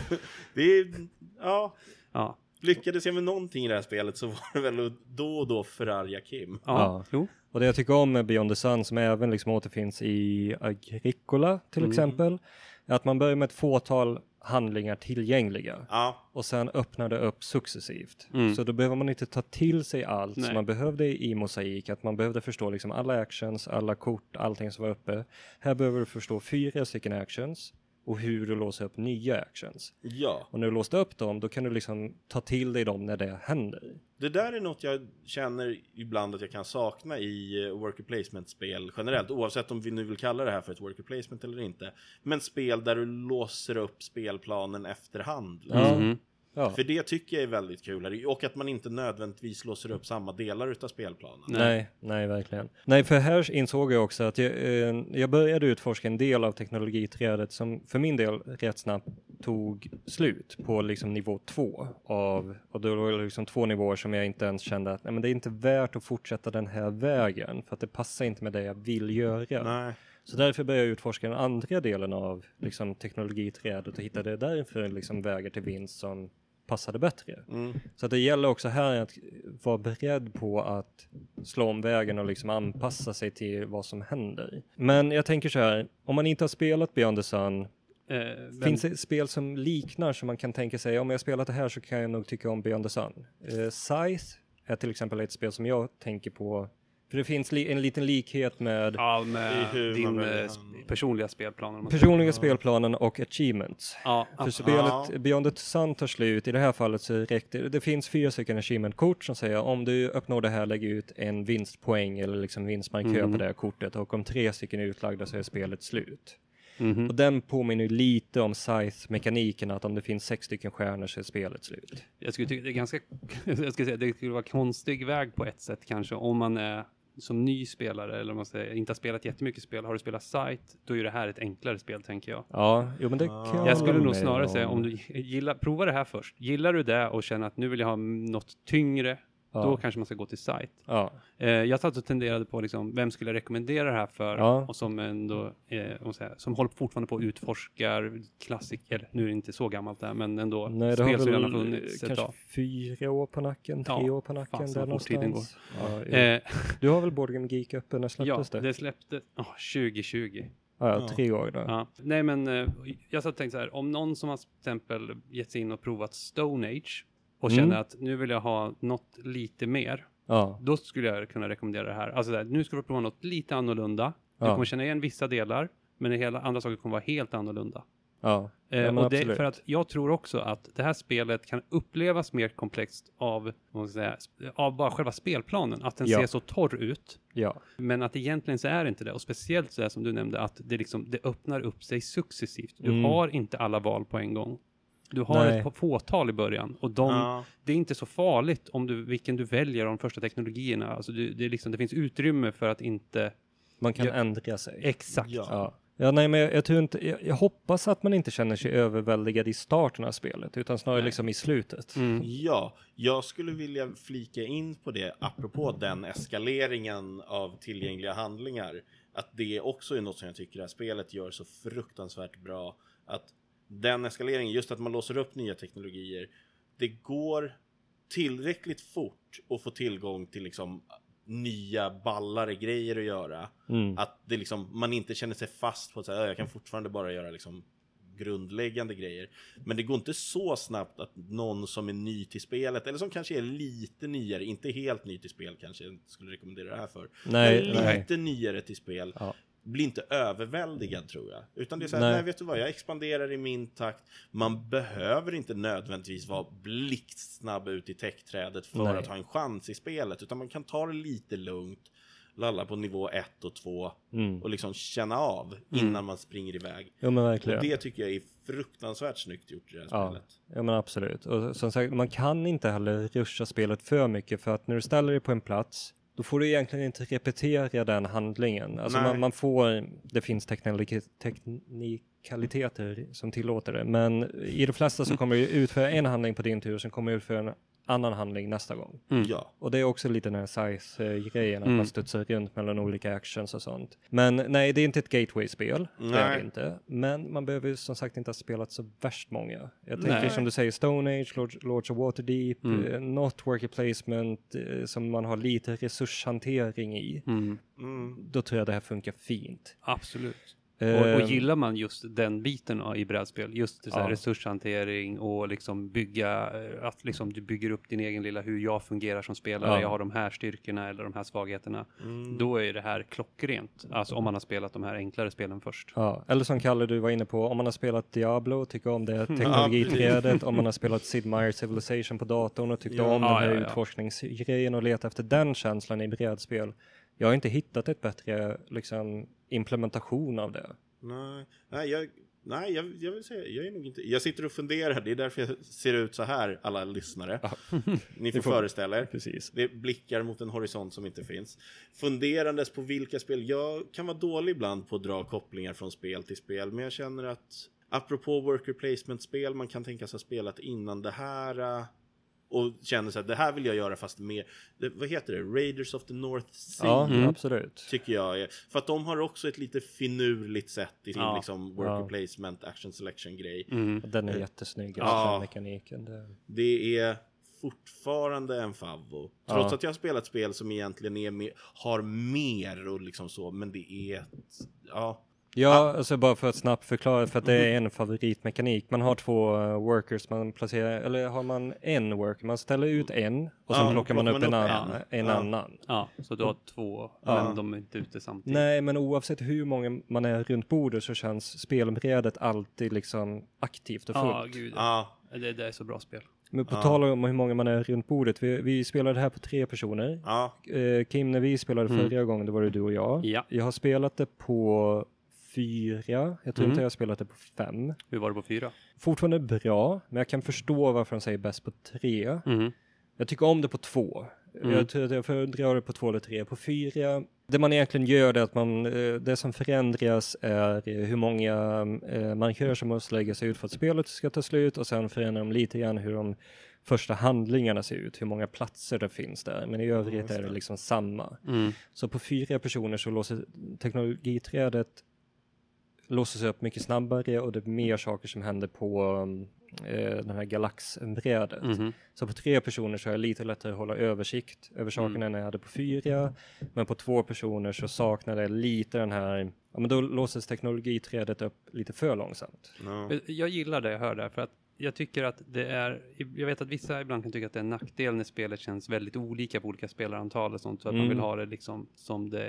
Det är, ja, Ja, lyckades jag med någonting i det här spelet så var det väl att då och då förarga Kim. ja, Ja. jo. Och det jag tycker om med Beyond the Sun, som även liksom återfinns i Agricola till Mm. exempel, är att man börjar med ett fåtal handlingar tillgängliga Ja, och sen öppnar det upp successivt. Mm. Så då behöver man inte ta till sig allt Nej. som man behövde i mosaik, att man behövde förstå liksom alla actions, alla kort, allting som var uppe. Här behöver du förstå fyra stycken actions och hur du låser upp nya actions. ja. Och när du låst upp dem, då kan du liksom ta till dig dem när det händer. Det där är något jag känner ibland att jag kan sakna i uh, worker placement-spel generellt, oavsett om vi nu vill kalla det här för ett worker placement eller inte. Men spel där du låser upp spelplanen efterhand. Liksom. Ja. Mhm. Ja. För det tycker jag är väldigt kul. Och att man inte nödvändigtvis låser upp samma delar utav spelplanen. Nej. Nej, nej, verkligen. Nej, för här insåg jag också att jag, eh, jag började utforska en del av teknologiträdet som för min del rätt snabbt tog slut på liksom nivå två av, och då var det liksom två nivåer som jag inte ens kände att nej, men det är inte värt att fortsätta den här vägen för att det passar inte med det jag vill göra. Nej. Så därför började jag utforska den andra delen av liksom, teknologiträdet och hittade därför liksom, vägar till vinst som passade bättre. Mm. Så att det gäller också här att vara beredd på att slå om vägen och liksom anpassa sig till vad som händer. Men jag tänker så här, om man inte har spelat Beyond the Sun, Eh, vem- finns det spel som liknar som man kan tänka sig, om jag spelat det här så kan jag nog tycka om Beyond the Sun. Uh, Scythe är till exempel ett spel som jag tänker på, för det finns li- en liten likhet med Ja, med I hur man din väljer eh, hand. personliga spelplan. om man säger. personliga spelplanen och achievements. Ja, För absolut. spelet Ja. Beyond the Sun tar slut, i det här fallet så räckte det finns fyra stycken achievement-kort som säger om du uppnår det här, lägg ut en vinstpoäng eller liksom vinstmarkör Mhm. på det här kortet, och om tre stycken är utlagda så är spelet slut. Mhm. Och den påminner lite om Scythe-mekaniken, att om det finns sex stycken stjärnor så är spelet slut. Jag skulle tycka det är ganska, jag ska säga, det skulle vara konstig väg på ett sätt kanske, om man är som ny spelare, eller om man säger, inte har spelat jättemycket spel. Har du spelat Sight, då är det här ett enklare spel, tänker jag. Ja, jo men det Ja. kan Jag hålla skulle nog med snarare säga, om du gillar, prova det här först. Gillar du det och känner att nu vill jag ha något tyngre, Ja. då kanske man ska gå till Sight. Ja, Eh, jag satt och tenderade på liksom, vem skulle jag rekommendera det här för? Ja. Och som ändå, eh, om man säger, som håller fortfarande på och utforskar klassiker. Nu är det inte så gammalt där, men ändå. nej det spel har som redan har väl funnits ett kanske tag. fyra år på nacken, tre Ja, år på nacken, fasen där vad fort tiden någonstans. Ja, jo. Eh, Du har väl Board Game Geek uppe, när ja, släpptes det? det släpptes oh, tjugo tjugo. Ja, ja, Ja. tre år då. Ja. Nej, men eh, jag satt och tänkte så här, om någon som har till exempel gett sig in och provat Stone Age och Mm. känner att nu vill jag ha något lite mer, Ja, då skulle jag kunna rekommendera det här. Alltså där, nu ska vi prova något lite annorlunda. Du Ja. kommer känna igen vissa delar, men det hela andra saker kommer vara helt annorlunda. Ja, Eh, ja men och det, absolut. för att jag tror också att det här spelet kan upplevas mer komplext av, vad ska jag säga, av bara själva spelplanen. Att den Ja. ser så torr ut. Ja, Men att egentligen så är det inte det. Och speciellt så här som du nämnde, att det, liksom, det öppnar upp sig successivt. Du Mm. har inte alla val på en gång. Du har Nej. ett fåtal i början. Och de, Ja. det är inte så farligt om du, vilken du väljer av de första teknologierna. Alltså du, det, är liksom, det finns utrymme för att inte... man kan Ja. ändra sig. Exakt. Ja. Ja. Ja, nej, men jag, jag tror inte, jag, jag hoppas att man inte känner sig överväldigad i starten av spelet, utan snarare Nej. liksom i slutet. Mm. Ja, jag skulle vilja flika in på det apropå den eskaleringen av tillgängliga handlingar. Att det också är något som jag tycker det här spelet gör så fruktansvärt bra. Att den eskaleringen, just att man låser upp nya teknologier, det går tillräckligt fort att få tillgång till liksom nya ballare grejer att göra. Mm. Att det liksom, man inte känner sig fast på att säga, jag kan fortfarande bara göra liksom grundläggande grejer. Men det går inte så snabbt att någon som är ny till spelet, eller som kanske är lite nyare, inte helt ny till spel kanske jag skulle rekommendera det här för, Nej, men nej. lite nyare till spel, Ja. blir inte överväldigad tror jag. Utan det är så här, Nej. nej. vet du vad, jag expanderar i min takt. Man behöver inte nödvändigtvis vara blixtsnabb ut i techträdet för Nej. att ha en chans i spelet. Utan man kan ta det lite lugnt, lalla på nivå ett och två Mm. och liksom känna av innan man springer iväg. Jo, men Och verkligen. det tycker jag är fruktansvärt snyggt gjort i det här Ja. spelet. Ja, men absolut. Och som sagt, man kan inte heller ruscha spelet för mycket, för att när du ställer dig på en plats, då får du egentligen inte repetera den handlingen. Alltså Nej. man, man får, det finns teknik, teknikaliteter som tillåter det, men i de flesta så kommer du utföra en handling på din tur, som kommer utföra en annan handling nästa gång. Mm. Ja. Och det är också lite den här size-grejen, att Mm. man studsar runt mellan olika actions och sånt. Men nej, det är inte ett gateway-spel. Det är Nej. det inte. Men man behöver ju som sagt inte ha spelat så värst många. Jag Nej. tänker som du säger, Stone Age, Lords, Lords of Waterdeep, Mm. eh, not worker placement, eh, som man har lite resurshantering i. Mm. Mm. Då tror jag det här funkar fint. Absolut. Eh, Och, och gillar man just den biten i brädspel, just så här Ja. resurshantering och liksom bygga, eh, att liksom du bygger upp din egen lilla, hur jag fungerar som spelare, Ja. jag har de här styrkorna eller de här svagheterna. Mm. Då är det här klockrent, alltså om man har spelat de här enklare spelen först. Ja, eller som Kalle du var inne på, om man har spelat Diablo, tycker om det teknologiträdet, om man har spelat Sid Meier's Civilization på datorn och tyckte Ja. om Ja, den här ja, ja. utforskningsgrejen och letat efter den känslan i brädspel. Jag har inte hittat ett bättre liksom, implementation av det. Nej, nej, jag, nej jag, jag vill säga, jag är nog inte, jag sitter och funderar, det är därför jag ser ut så här, alla lyssnare. Ni får, får- föreställa er. Precis. Det blickar mot en horisont som inte finns. Funderandes på vilka spel, jag kan vara dålig ibland på att dra kopplingar från spel till spel, men jag känner att apropå worker placement-spel, man kan tänka sig ha spelat innan det här äh, och känner sig att det här vill jag göra fast mer, det, vad heter det? Raiders of the North Sea. Ja, Mm. absolut. Tycker jag är, för att de har också ett lite finurligt sätt i sin Ja. liksom worker Ja. placement, action selection grej. Mm. Den är jättesnygg, Ja. den mekaniken. Det... Det är fortfarande en favvo. Trots Ja. att jag har spelat spel som egentligen är mer, har mer och liksom så, men det är ett, ja. Ja, alltså bara för att snabbt förklara, för att det är en favoritmekanik. Man har två uh, workers, man placerar, eller har man en worker, man ställer ut en och sen Ja, plockar man upp plockar en, man upp annan, en. en Ja. annan. Ja, så du har två, Ja. men de är inte ute samtidigt. Nej, men oavsett hur många man är runt bordet så känns spelbrädet alltid liksom aktivt och fullt. Ja, gud. Ja, Det, det är så bra spel. Men på Ja. tal om hur många man är runt bordet, vi, vi spelade här på tre personer. ja, Eh, Kim, när vi spelade Mm. förra gången, då var det du och jag. Ja. Jag har spelat det på fyra, jag tror Mm. inte jag har spelat det på fem. Hur var det på fyra? Fortfarande bra, men jag kan förstå varför de säger bäst på tre. Mm. Jag tycker om det på två. Mm. Jag tror att jag föredrar det på två eller tre. På fyra, det man egentligen gör är att man, eh, det som förändras är eh, hur många eh, markörer som måste lägga sig ut för att spelet ska ta slut, och sen förändrar de lite grann hur de första handlingarna ser ut, hur många platser det finns där. Men i övrigt just är det det. liksom samma. Mm. Så på fyra personer så låser teknologiträdet låses upp mycket snabbare, och det är mer saker som händer på eh, den här galaxbrädet. Mhm. Så på tre personer så är det lite lättare att hålla översikt över sakerna Mm. än jag hade på fyra. Men på två personer så saknade jag lite den här, ja men då låses teknologiträdet upp lite för långsamt. ja. Jag gillar det jag hör där, för att jag tycker att det är, jag vet att vissa ibland kan tycka att det är en nackdel när spelet känns väldigt olika på olika spelarantal och sånt, så att man Mm. vill ha det liksom som det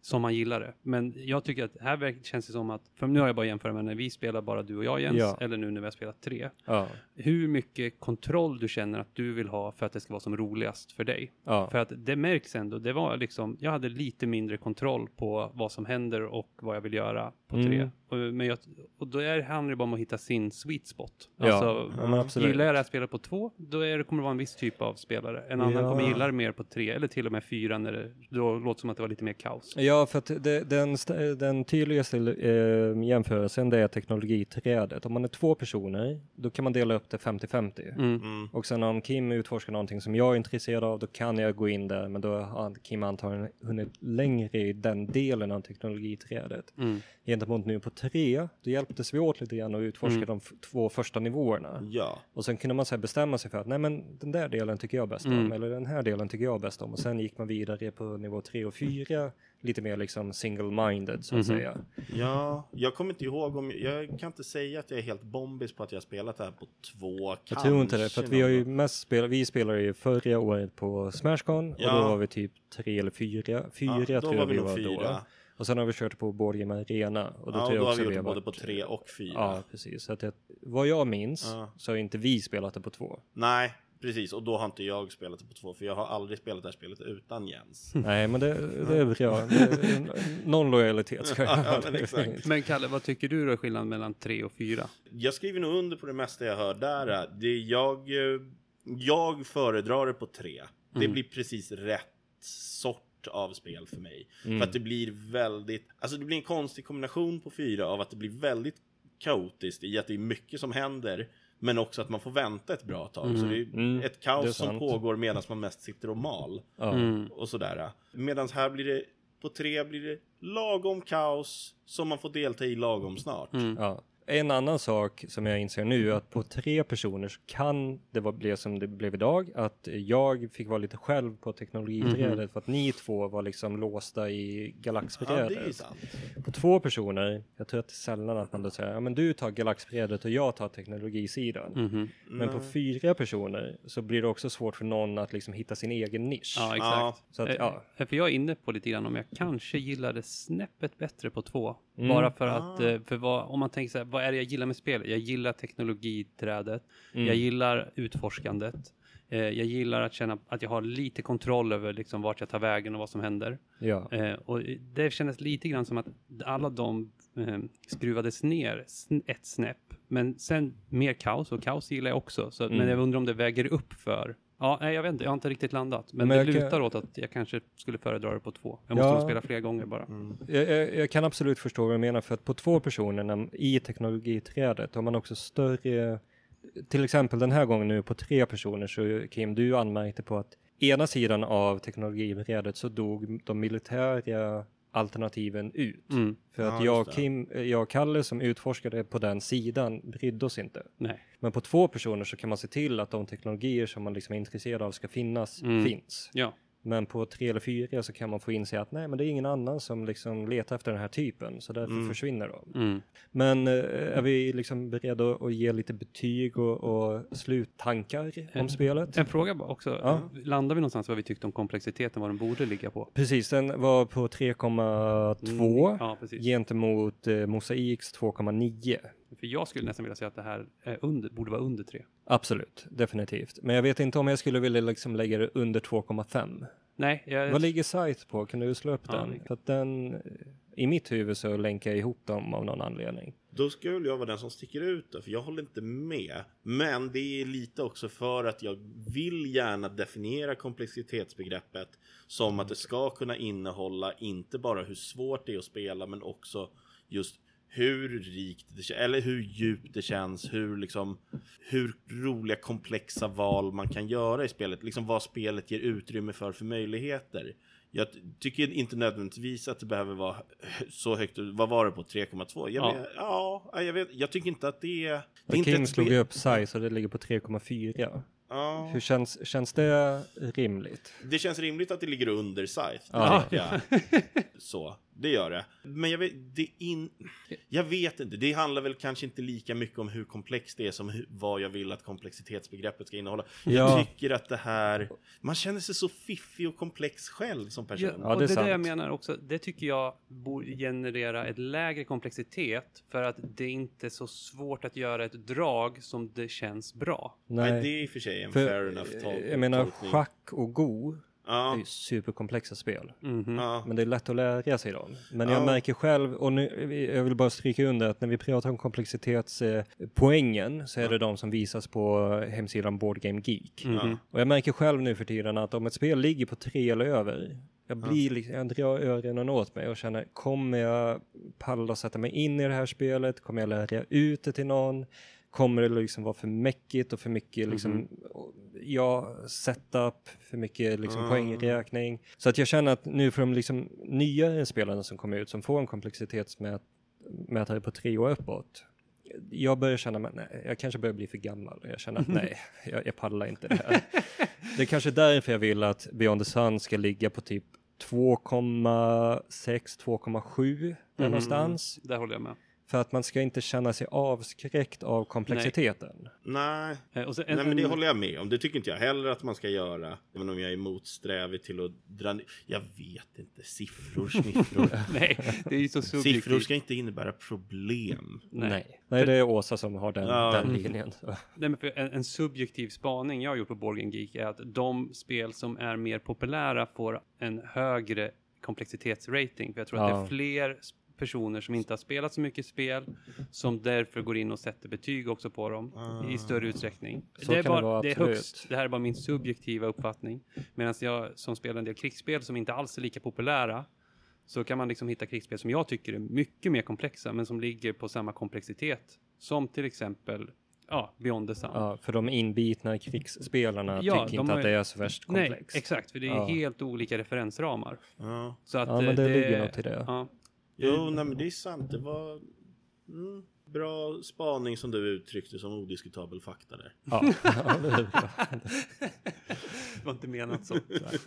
som man gillar det. Men jag tycker att här verk- känns det som att, för nu har jag bara jämfört med när vi spelar bara du och jag Jens, Ja. eller nu när vi har spelat tre. Ja. Hur mycket kontroll du känner att du vill ha för att det ska vara som roligast för dig. Ja. För att det märks ändå, det var liksom, jag hade lite mindre kontroll på vad som händer och vad jag vill göra på Mm. tre. Och, men jag, och då är, handlar det bara om att hitta sin sweet spot. Ja, Alltså, ja, men absolut. gillar jag det här spelet på två, då är det, kommer det vara en viss typ av spelare. En annan Ja. kommer gilla det mer på tre, eller till och med fyra, när det då låter som att det var lite mer kaos. Ja, för att det, den, st- den tydligaste eh, jämförelsen det är teknologiträdet. Om man är två personer, då kan man dela upp det femtio femtio. Mm. Mm. Och sen om Kim utforskar någonting som jag är intresserad av, då kan jag gå in där, men då har Kim antagligen hunnit längre i den delen av teknologiträdet. Mm. Gentemot nu på tre, då hjälptes vi åt lite grann att utforska Mm. de f- två första nivåerna. Ja. Och sen kunde man så här bestämma sig för att nej men den där delen tycker jag bäst om, Mm. eller den här delen tycker jag bäst om. Och sen gick man vidare på nivå tre och fyra, lite mer liksom single-minded så att Mhm. säga. Ja, jag kommer inte ihåg om, jag kan inte säga att jag är helt bombis på att jag har spelat det här på två, Jag tror inte det, för att vi har ju någon. mest spelat, vi spelade ju förra året på Smashcon, Ja. och då var vi typ tre eller fyra, fyra Ja, då tror var jag vi vi nog var fyra. då. Och sen har vi kört på Board Game Arena, och då Ja, tror jag då har också vi vi gjort har både på varit... tre och fyra. Ja, precis. Så att jag, vad jag minns Ja. så har inte vi spelat det på två. Nej, precis. Och då har inte jag spelat det på två, för jag har aldrig spelat det här spelet utan Jens. Nej, men det, det är bra. Det är, någon lojalitet ska jag Ja, ha. men exakt. Men Kalle, vad tycker du då är skillnaden mellan tre och fyra? Jag skriver nog under på det mesta jag hör där. Det är jag, eh, jag föredrar det på tre. Det Mm. blir precis rätt sort av spel för mig. Mm. För att det blir väldigt, alltså det blir en konstig kombination på fyra av att det blir väldigt kaotiskt i att det är mycket som händer, men också att man får vänta ett bra tag. Mm. Så det är Mm, ett det kaos är som sant. pågår medan man mest sitter och mal Ja. Mm. och sådär. Medan här blir det, på tre blir det lagom kaos som man får delta i lagom snart. Mm. Ja. En annan sak som jag inser nu är att på tre personer så kan det vara- bli som det blev idag, att jag fick vara lite själv på teknologiträdet Mhm. för att ni två var liksom låsta i Ja, galaxbrädet. det är sant. På två personer, jag tror att det är sällan att man då säger ja men du tar galaxbrädet och jag tar teknologisidan. Mhm. Men på fyra personer så blir det också svårt för någon att liksom hitta sin egen nisch. Ja, exakt. Ja. Så att, Eh, ja. eh, För jag är inne på lite grann om jag kanske gillade snäppet bättre på två. Mm. Bara för att, Ah. eh, för vad, om man tänker så här, vad är det jag gillar med spelet? Jag gillar teknologiträdet. Mm. Jag gillar utforskandet. Eh, jag gillar att känna att jag har lite kontroll över liksom vart jag tar vägen och vad som händer. Ja. Eh, och det kändes lite grann som att alla de eh, skruvades ner sn- ett snäpp. Men sen mer kaos, och kaos gillar jag också. Så, Mm. Men jag undrar om det väger upp för... Ja, nej, jag vet inte, jag har inte riktigt landat. Men, Men det jag kan- lutar åt att jag kanske skulle föredra det på två. Jag måste Ja. nog spela fler gånger bara. Mm. Jag, jag, jag kan absolut förstå vad du menar, för att på två personer när, i teknologiträdet har man också större, till exempel den här gången nu på tre personer, så Kim, du anmärkte på att ena sidan av teknologiträdet så dog de militära alternativen ut. Mm. För att Ja, jag, just det. Kim, jag och Kalle som utforskade på den sidan brydde oss inte. Nej. Men på två personer så kan man se till att de teknologier som man liksom är intresserad av ska finnas, Mm. finns. Ja. Men på tre eller fyra så kan man få inse att nej, men det är ingen annan som liksom letar efter den här typen, så därför Mm. försvinner de. Mm. Men eh, är vi liksom beredda att ge lite betyg och, och sluttankar om En- spelet? En fråga bara också. Ja. Landar vi någonstans vad vi tyckte om komplexiteten, vad den borde ligga på? Precis, den var på tre komma två Mm. Ja, precis. gentemot eh, Mosaics två komma nio. För jag skulle nästan vilja säga att det här är under, borde vara under tre. Absolut, definitivt. Men jag vet inte om jag skulle vilja liksom lägga det under två komma fem. Nej, jag... Vad ligger Scythe på? Kan du slå upp Ja, den? det- För att den, i mitt huvud så länkar jag ihop dem av någon anledning. Då skulle jag vara den som sticker ut då, för jag håller inte med. Men det är lite också för att jag vill gärna definiera komplexitetsbegreppet som att det ska kunna innehålla inte bara hur svårt det är att spela, men också just hur rikt det känns, eller hur djupt det känns, hur liksom hur roliga komplexa val man kan göra i spelet, liksom vad spelet ger utrymme för för möjligheter. Jag tycker inte nödvändigtvis att det behöver vara så högt. Vad var det på? tre komma två? Jag Ja. vet, ja, jag vet. Jag tycker inte att det är... Det är För inte Kim ett slog spel- upp Scythe så det ligger på tre komma fyra. Ja. Hur känns, känns det rimligt? Det känns rimligt att det ligger under Scythe. Det Ja. tycker jag. Så. det gör det. Men jag vet, det in, jag vet inte, det handlar väl kanske inte lika mycket om hur komplext det är som hur, vad jag vill att komplexitetsbegreppet ska innehålla. Ja. Jag tycker att det här, man känner sig så fiffig och komplex själv som person. Ja, Ja, och det är det är det jag sant. menar också. Det tycker jag borde generera ett lägre komplexitet för att det är inte så svårt att göra ett drag som det känns bra. Nej, Nej, det är i och för sig en för, fair enough tol- jag menar tolkning. schack och go Ja. är ju superkomplexa spel. Mhm. Ja. Men det är lätt att lära sig dem. Men jag Ja. märker själv, och nu, jag vill bara stryka under att när vi pratar om komplexitetspoängen så är det de som visas på hemsidan Board Game Geek. Mhm. Ja. Och jag märker själv nu för tiden att om ett spel ligger på tre eller över, jag blir liksom, jag drar öronen åt mig och känner, kommer jag palla och sätta mig in i det här spelet? Kommer jag lära ut det till någon? Kommer det liksom vara för mäckigt och för mycket liksom, Mhm. ja, setup, för mycket liksom Mm. poängräkning. Så att jag känner att nu för de liksom nyare spelarna som kommer ut som får en komplexitetsmätare på tre och uppåt, jag börjar känna att nej, jag kanske börjar bli för gammal. Jag känner att nej, jag, jag paddlar inte det här. Det är kanske därför jag vill att Beyond the Sun ska ligga på typ två komma sex till två komma sju där Mhm. någonstans. Där håller jag med. För att man ska inte känna sig avskräckt av komplexiteten. Nej, Eh, Och så en, Nej, men det en- håller jag med om. Det tycker inte jag heller att man ska göra. Även om jag är motsträvig till att dra ner. Jag vet inte. Siffror, sniffror. Nej, det är ju så subjektivt. Siffror ska inte innebära problem. Nej. Nej. Nej, det är Åsa som har den, Ja. den linjen. Så. Nej, men för en, en subjektiv spaning jag har gjort på Board Game Geek är att de spel som är mer populära får en högre komplexitetsrating. För jag tror att det Ja. är fler s- personer som inte har spelat så mycket spel som därför går in och sätter betyg också på dem i större utsträckning. Så det, är kan det bara, vara, det är absolut. högst, det här är bara min subjektiva uppfattning. Medan jag som spelar en del krigsspel som inte alls är lika populära, så kan man liksom hitta krigsspel som jag tycker är mycket mer komplexa men som ligger på samma komplexitet som till exempel ja, Beyond the Sun. Ja, för de inbitna krigsspelarna Ja, tycker de inte har att ju- det är så värst Nej, komplext. exakt, för det är Ja. helt olika referensramar. Ja. Så att Ja, men eh, det ligger något i det. Ja. Jo, nej, men det är sant. Det var mm, bra spaning som du uttryckte som odiskutabel fakta där. Ja, ja, det är bra. Det var inte menat så.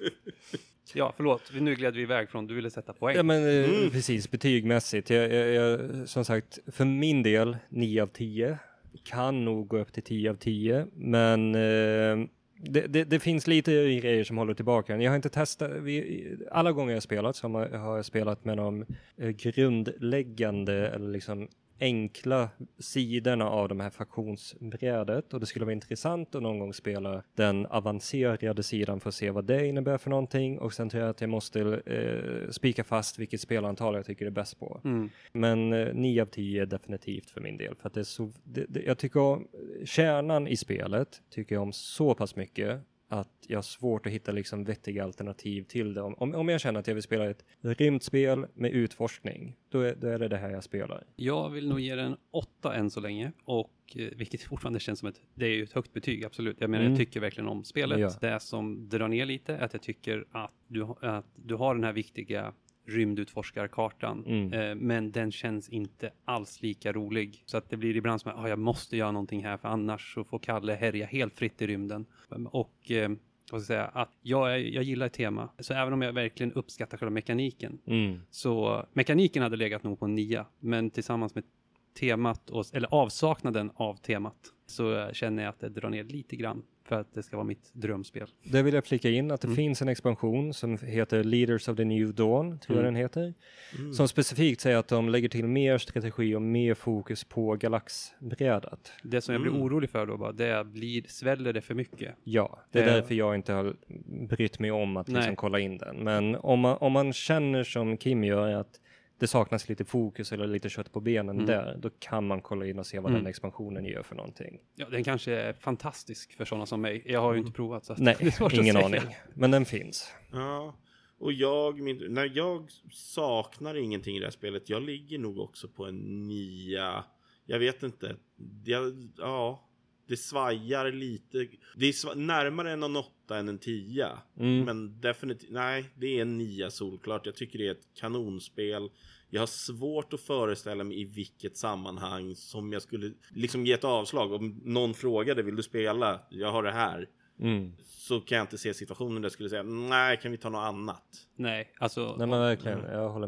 Ja, förlåt. Vi- Nu gled vi iväg från du ville sätta poäng. Ja, men eh, Mm. precis, betygmässigt. Jag, jag, jag, som sagt, för min del, nio av tio. Kan nog gå upp till tio av tio. Men eh, det, det, det finns lite grejer som håller tillbaka. Jag har inte testat, vi, alla gånger jag har spelat så har har jag spelat med de eh, grundläggande eller liksom enkla sidorna av de här fraktionsbrädet, och det skulle vara intressant att någon gång spela den avancerade sidan för att se vad det innebär för någonting, och sen tror jag att jag måste eh, spika fast vilket spelantal jag tycker är bäst på. Mm. Men eh, nio av tio är definitivt för min del, för att det är så, det, det, jag tycker om kärnan i spelet tycker jag om så pass mycket att jag har svårt att hitta liksom vettiga alternativ till det. Om, om jag känner att jag vill spela ett rymdspel med utforskning, då är, då är det det här jag spelar. Jag vill nog ge den åtta än så länge. Och eh, vilket fortfarande känns som ett, det är ju ett högt betyg, absolut. Jag menar, Mm. jag tycker verkligen om spelet. Ja. Det som drar ner lite är att jag tycker att du, ha- att du har den här viktiga rymdutforskarkartan. Mm. Eh, men den känns inte alls lika rolig. Så att det blir ibland som att ah, jag måste göra någonting här, för annars så får Kalle härja helt fritt i rymden. Och eh, vad ska jag säga, att jag, jag gillar ett tema. Så även om jag verkligen uppskattar själva mekaniken, Mm. så mekaniken hade legat nog på en nia. Men tillsammans med temat, och, eller avsaknaden av temat, så känner jag att det drar ner lite grann för att det ska vara mitt drömspel. Det vill jag flika in att det Mm. finns en expansion som heter Leaders of the New Dawn, tror jag Mm. den heter. Mm. Som specifikt säger att de lägger till mer strategi och mer fokus på galaxbrädet. Det som jag blir Mm. orolig för då bara, det är, blir, sväller det för mycket? Ja, det är Det- därför jag inte har brytt mig om att liksom Nej. kolla in den. Men om man, om man känner som Kim gör att det saknas lite fokus eller lite kött på benen Mm. där, då kan man kolla in och se vad Mm. den expansionen gör för någonting. Ja, den kanske är fantastisk för sådana som mig. Jag har ju inte provat, så att Nej, det är svårt att ingen säga. aning. Men den finns. Ja, och jag, min, när jag saknar ingenting i det här spelet. Jag ligger nog också på en nia. Jag vet inte. Jag, ja, det svajar lite. Det är sva, närmare en åtta än en tia. Mm. Men definitivt, nej, det är en nia solklart. Jag tycker det är ett kanonspel. Jag har svårt att föreställa mig i vilket sammanhang som jag skulle liksom ge ett avslag. Om någon frågade, vill du spela? Jag har det här. Mm. Så kan jag inte se situationen där jag skulle säga, nej, kan vi ta något annat? Nej, alltså... Nej men verkligen, jag håller med.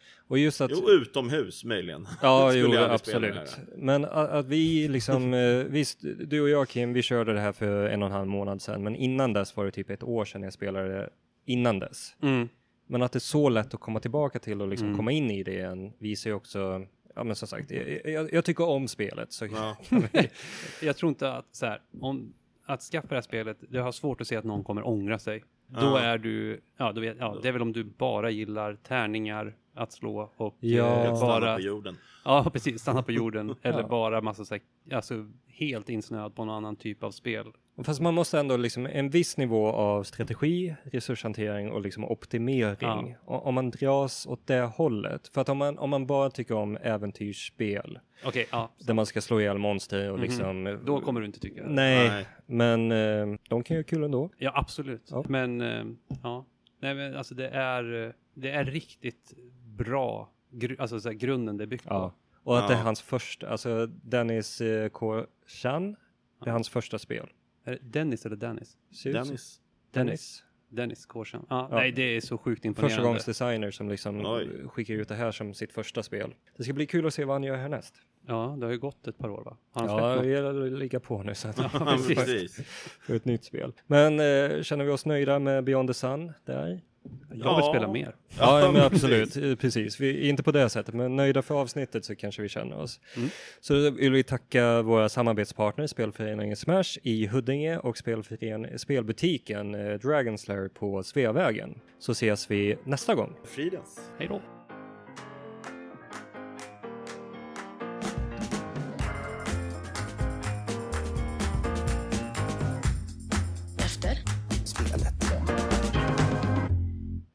Och just att... Jo, utomhus möjligen. Ja, jo, Skulle jag aldrig absolut. spela det här. Men att, att vi liksom, eh, visst, du och jag Kim, vi körde det här för en och en halv månad sedan. Men innan dess var det typ ett år sedan jag spelade det innan dess. Mm. Men att det är så lätt att komma tillbaka till och liksom Mm. komma in i det igen visar ju också, ja men som sagt, jag, jag, jag tycker om spelet. Så Ja. Jag tror inte att så här, om att skaffa det här spelet, det har svårt att se att någon kommer ångra sig. Då Ja. är du, ja, du vet, ja, det är väl om du bara gillar tärningar att slå och Ja. eh, Att stanna bara, på jorden. ja precis, stanna på jorden eller Ja. bara massa så här, alltså helt insnöad på någon annan typ av spel. Fast man måste ändå liksom en viss nivå av strategi, resurshantering och liksom optimering. Ja. O- om man dras åt det hållet. För att om man, om man bara tycker om äventyrsspel Okej, ja, där man ska slå ihjäl monster och Mhm. liksom... då kommer du inte tycka det. Nej, Nej. men eh, de kan ju kul ändå. Ja, absolut. Ja. Men eh, ja, nej men alltså det är eh, det är riktigt bra gru- alltså så här, grunden det är byggt Ja. på. Och att Ja. det är hans första, alltså Dennis eh, K. Chan, det är hans första spel. Är det Dennis eller Dennis? Ser ut som- Dennis. Dennis. Dennis Korsen. Ja, Ja. nej, det är så sjukt imponerande. Första gångs designer som liksom Oj. skickar ut det här som sitt första spel. Det ska bli kul att se vad han gör härnäst. Ja, det har ju gått ett par år va? Har han Ja, släppt vi är ligga på nu så att något? Ja, Ja, precis. precis. för ett nytt spel. Men eh, känner vi oss nöjda med Beyond the Sun där? Jag vill Ja. spela mer. Ja, men men absolut. Eh, Precis. Vi är inte på det sättet, men nöjda för avsnittet så kanske vi känner oss. Mm. Så vill vi tacka våra samarbetspartners, spelföreningen Smash i Huddinge och spelfören- spelbutiken eh, Dragonslayer på Sveavägen. Så ses vi nästa gång. Fridens. Hej då.